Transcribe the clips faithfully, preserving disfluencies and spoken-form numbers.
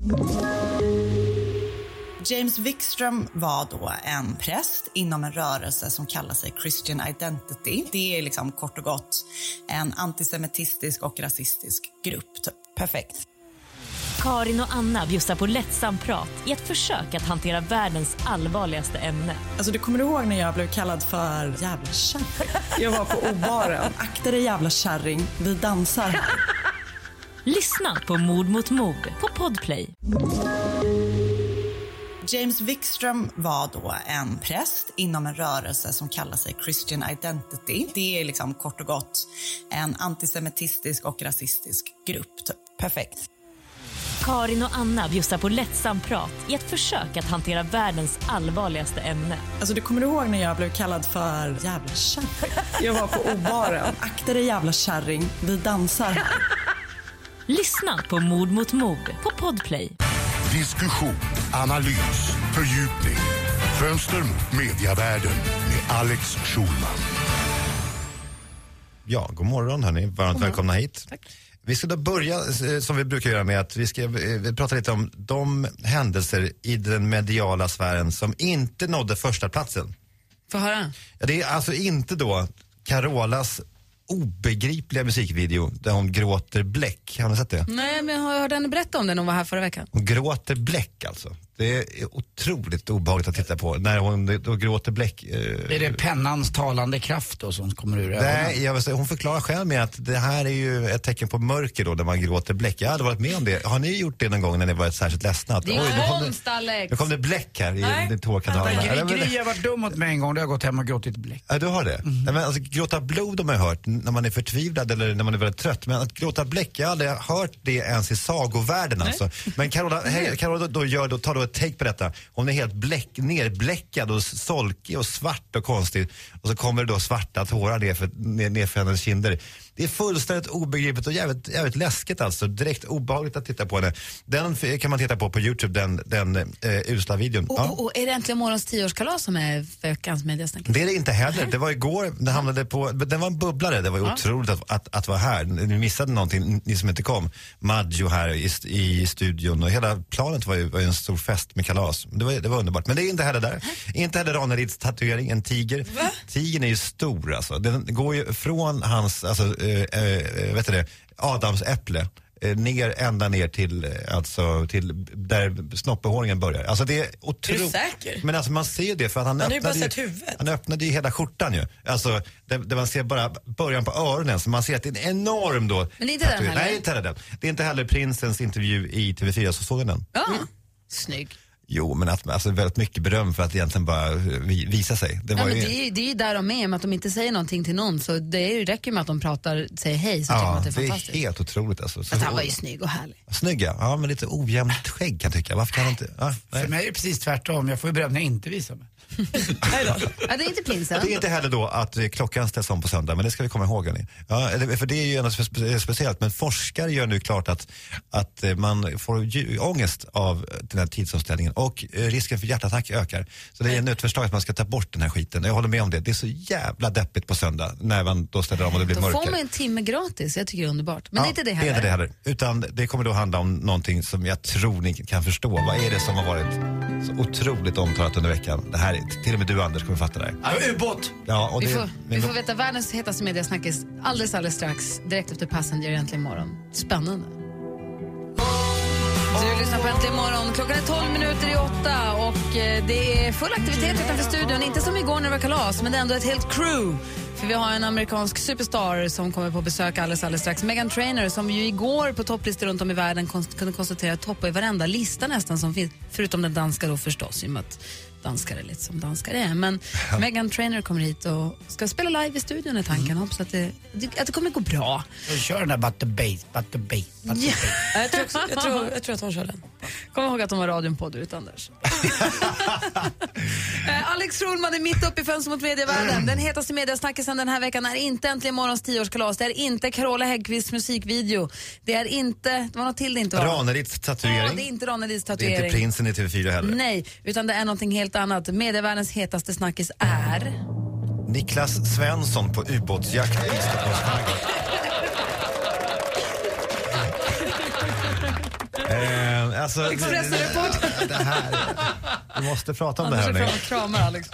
James Wikström var då en präst inom en rörelse som kallar sig Christian Identity. Det är liksom kort och gott en antisemitistisk och rasistisk grupp. Typ. Perfekt. Karin och Anna bjussar på lättsam prat i ett försök att hantera världens allvarligaste ämne. Alltså du kommer ihåg när jag blev kallad för jävla kärring? Jag var på O-baren. Akta dig jävla kärring, vi dansar här. Lyssna på Mord mot mord på Podplay. James Wikström var då en präst inom en rörelse som kallar sig Christian Identity. Det är liksom kort och gott en antisemitistisk och rasistisk grupp. Typ. Perfekt. Karin och Anna bjussar på lättsam prat i ett försök att hantera världens allvarligaste ämne. Alltså du kommer ihåg när jag blev kallad för jävla kärring? Jag var på O-baren. Akta dig jävla kärring, vi dansar här. Lyssna på Mord mot mord på Podplay. Diskussion, analys, fördjupning. Fönster mot mediavärlden med Alex Schulman. Ja, god morgon hörni. Varmt välkomna hit. Tack. Vi ska då börja som vi brukar göra med att vi ska vi prata lite om de händelser i den mediala sfären som inte nådde första platsen. Få höra. Ja, det är alltså inte då Carolas obegripliga musikvideo där hon gråter bläck. Har ni sett det? Nej, men jag har hört henne berätta om det när hon var här förra veckan. Hon gråter bläck alltså. Det är otroligt obehagligt att titta på när hon då gråter bläck. Eh, är det pennans talande kraft då som kommer ur ögonen? Nej, jag vill säga, hon förklarar själv med att det här är ju ett tecken på mörker då när man gråter bläck. Jag hade varit med om det. Har ni gjort det någon gång när ni varit särskilt ledsna? Det är Oj, nu kom hemskt, Alex. Nu kom det bläck här Nej. i din tårkanal. Gry, Gry har varit dum mot mig en gång. Då har jag gått hem och gråtit bläck. Ja, du har det. Mm. Nej, men alltså, gråta blod har man hört när man är förtvivlad eller när man är väldigt trött. Men att gråta bläck, jag har aldrig hört det ens i sagovärlden alltså. Men Carola, hej, Carola då, gör, då tar då ett take på detta. Hon är helt bläck, nerbläckad och solkig och svart och konstig. Och så kommer det då svarta tårar ner för, ner, ner för hennes kinder. Det är fullständigt obegripligt och jävligt, jävligt läskigt alltså. Direkt obehagligt att titta på henne. Den kan man titta på på YouTube, den, den eh, usla videon. Och, ja. och, och är det äntligen morgons tioårskalas som är veckans mediasnack? Det är det inte heller. Det var igår, det hamnade på, den var en bubblare. Det var ja. otroligt att, att, att vara här. Ni missade någonting, ni som inte kom. Maggio här i, i studion och hela planet var ju, var ju en stor fest med kalas. Det var, det var underbart. Men det är inte heller där. Inte heller Ranerids tatuering, en tiger. Va? Tigern är ju stor alltså. Den går ju från hans, alltså, äh, äh, vet du det, Adams äpple. Ner, ända ner till, alltså, till där snoppehåringen börjar. Alltså det är otroligt. Är du säker? Men alltså man ser ju det för att han, han öppnade ju, han öppnade ju hela skjortan ju. Alltså där, där man ser bara början på öronen så man ser att det är en enorm då. Men inte den heller? Nej, inte heller den. Det är inte heller prinsens intervju i T V fyra, så såg den den. Ja, mm. Snygg. Jo, men att, alltså, väldigt mycket beröm för att egentligen bara visa sig. Det, var ja, men ju... det, är, det är ju där de är, med att de inte säger någonting till någon. Så det är ju, räcker med att de pratar, säger hej, så ja, tycker man att det är fantastiskt. fantastiskt. Det är helt otroligt alltså. Så att han var ju snygg och härlig. Snygga, ja, men lite ojämnt skägg kan jag tycka. Varför kan han inte? Ja, för mig är det precis tvärtom. Jag får ju beröm när jag inte visar mig. Nej då. Ja, det är inte prinsen. Det är inte heller då att klockan ställs om på söndag, men det ska vi komma ihåg. Ja, för det är ju något spe- speciellt. Men forskare gör nu klart att, att man får ju ångest av den här tidsomställningen och risken för hjärtattack ökar. Så det är ett förslag att man ska ta bort den här skiten. Jag håller med om det. Det är så jävla deppigt på söndag när man då ställer om och det blir då mörkare. Då får man en timme gratis. Jag tycker det är underbart. Men ja, det är inte det heller. Det är inte det heller. Utan det kommer då handla om någonting som jag tror ni kan förstå. Vad är det som har varit så otroligt omtalat under veckan? Det här, till och med du Anders kommer fatta det här. Ja, ubåt! Ja, och vi, det, får, men... vi får veta världens hetaste mediasnackis alldeles, alldeles strax. Direkt efter Passenger egentligen imorgon. Spännande. Du lyssnar på Äntligen morgon. Klockan är tolv minuter i åtta och det är full aktivitet utanför studion. Inte som igår när det var kalas, men det är ändå ett helt crew. För vi har en amerikansk superstar som kommer på besök alldeles, alldeles strax. Meghan Trainor som ju igår på topplistor runt om i världen konst- kunde konstatera toppar i varenda lista nästan som finns. Förutom den danska då förstås, i och med att danskar är lite som danskar är. Men ja. Meghan Trainor kommer hit och ska spela live i studion i tanken. Mm. Hoppas att det, att det kommer gå bra. Jag kör den där But the Bass, But the Bass, But the yeah. Bass. jag, tror också, jag, tror, jag tror att hon kör den. Kom ihåg att de har radion på ut, Anders. Alex Schulman är mitt uppe i fönster mot medievärlden. Den hetaste mediasnackisen den här veckan är inte Äntligen morgons tioårskalas. Det är inte Carola Häggkvists musikvideo. Det är inte, det var något till det inte var. Ranerids tatuering. Ja, det är inte Ranerids tatuering. Det är inte prinsen i T V fyra heller. Nej, utan det är någonting helt annat. Medievärldens hetaste snackis är... Niklas Svensson på ubåtsjakt i Stockholms skärgård. eh, alltså, Expressen-reporter. det, det här, vi måste prata om Anders det här nu. Anders är kramar Alex.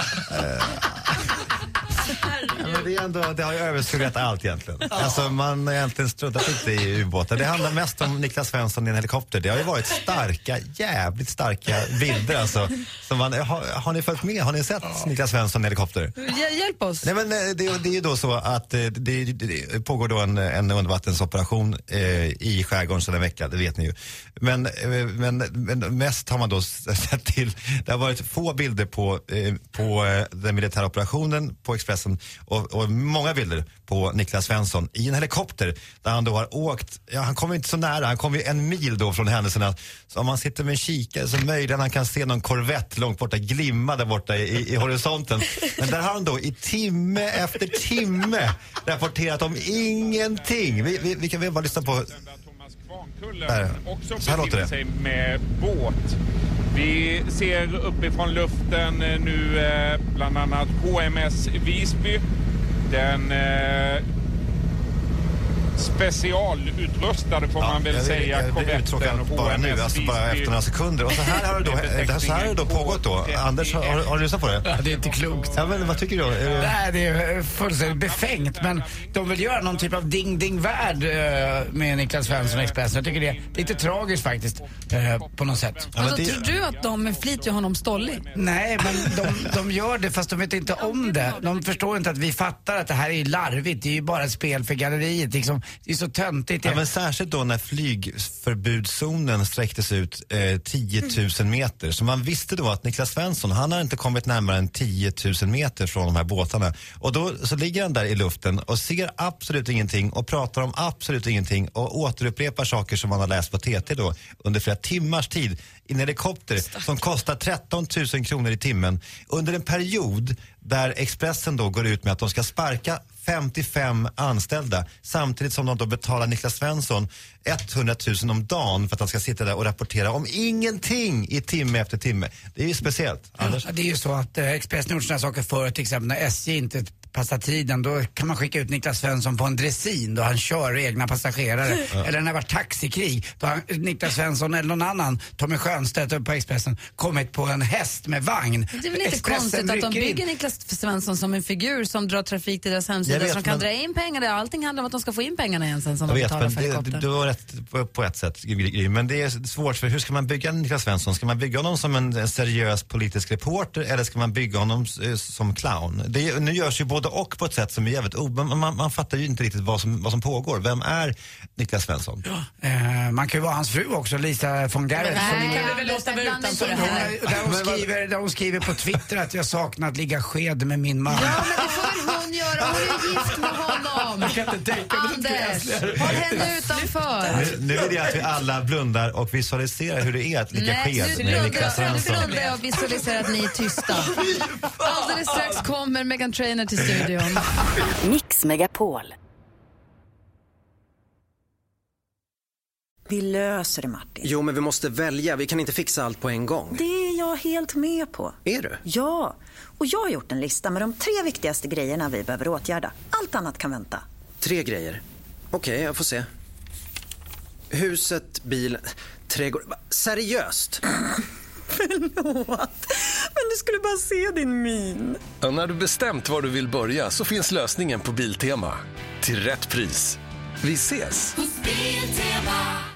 Ja, men det, är ändå, det har ju överskuggat allt egentligen. Alltså, man har egentligen struntat lite i ubåtar. Det handlar mest om Niklas Svensson i en helikopter. Det har ju varit starka, jävligt starka bilder. Alltså, som man, har, har ni följt med? Har ni sett ja. Niklas Svensson i helikopter? Hj- hjälp oss. Nej, men det, det är ju då så att det, det, det pågår då en, en undervattensoperation eh, i skärgården sedan en vecka, det vet ni ju. Men, men, men mest har man då sett till, det har varit få bilder på, eh, på den militära operationen på Expressen och, och många bilder på Niklas Svensson i en helikopter där han då har åkt, ja han kommer inte så nära, han kommer ju en mil då från händelserna, så om man sitter med en kikare så möjligen han kan se någon korvett långt borta glimma där borta i, i horisonten. Men där har han då i timme efter timme rapporterat om ingenting. Vi, vi, vi kan väl bara lyssna på där. Så här låter det. Sig med båt. Vi ser uppifrån luften nu eh, bland annat H M S Visby. Den eh, specialutrustade får man väl ja, säga. Det, det, det är uttråkande bara nu, alltså bara efter några sekunder. Och så här har det då, det så här har det då pågått då. Anders, har, har du lyssnat på det? Ja, det är inte klokt. Ja, men vad tycker du då? Nej, det är fullständigt befängt. Men de vill göra någon typ av ding-ding-värld med Niklas Svensson och Expressen. Jag tycker det är lite tragiskt faktiskt, på något sätt. Ja, alltså, det... Tror du att de med flit gör honom stollig? Nej, men de, de gör det fast de vet inte om det. De förstår inte att vi fattar att det här är larvigt. Det är ju bara ett spel för galleriet. Liksom, det är så töntigt. Ja, men särskilt då när flygförbudszonen sträcktes ut eh, tio tusen meter. Så man visste då att Niklas Svensson, han har inte kommit närmare än tio tusen meter från de här båtarna. Och då så ligger han där i luften och ser absolut ingenting och pratar om absolut ingenting och återupprepar saker som man har läst på T T då under flera timmars tid i en helikopter som kostar tretton tusen kronor i timmen under en period där Expressen då går ut med att de ska sparka femtiofem anställda samtidigt som de då betalar Niklas Svensson hundratusen om dagen för att han ska sitta där och rapportera om ingenting i timme efter timme. Det är ju speciellt. Anders? Ja, det är ju så att eh, Expressen gjort sådana saker förut, till exempel när S J inte passar tiden, då kan man skicka ut Niklas Svensson på en dressin då han kör egna passagerare. Ja. Eller när det var taxikrig, då har Niklas Svensson eller någon annan, Tommy Schönstedt på Expressen, kommit på en häst med vagn. Det är väl inte Expressen konstigt att de bygger in Niklas Svensson som en figur som drar trafik till deras hemsida, vet, som kan men... dra in pengar. Allting handlar om att de ska få in pengarna igen sen som jag de vet, betalar för helikoptern. Du har rätt på, på ett sätt, men det är svårt, för hur ska man bygga Niklas Svensson? Ska man bygga honom som en, en seriös politisk reporter eller ska man bygga honom eh, som clown? Det, nu görs ju både och på ett sätt som är jävligt o... Man, man, man fattar ju inte riktigt vad som, vad som pågår. Vem är Niklas Svensson? Ja. Eh, man kan ju vara hans fru också, Lisa von Garrett. Nej, som kan vi väl låta vara utanför det här. Där hon, skriver, där hon skriver på Twitter att jag saknar att ligga sked med min man. Ja, men det får väl hon göra. Hon är gift med honom. Jag kan inte tänka mig. Anders, håll henne utanför. Nu, nu vill jag att vi alla blundar och visualiserar hur det är att ligga sked med Niklas Svensson. Nu blundar jag och visualiserar att ni är tysta. Alldeles strax kommer Meghan Trainor till studion. Mix Megapol. Vi löser det, Martin. Jo, men vi måste välja. Vi kan inte fixa allt på en gång. Det är jag helt med på. Är du? Ja, och jag har gjort en lista med de tre viktigaste grejerna vi behöver åtgärda. Allt annat kan vänta. Tre grejer? Okej, okay, jag får se. Huset, bilen, trädgård... Seriöst? Förlåt, men du skulle bara se din min. Ja, när du bestämt var du vill börja så finns lösningen på Biltema. Till rätt pris. Vi ses! Hos Biltema.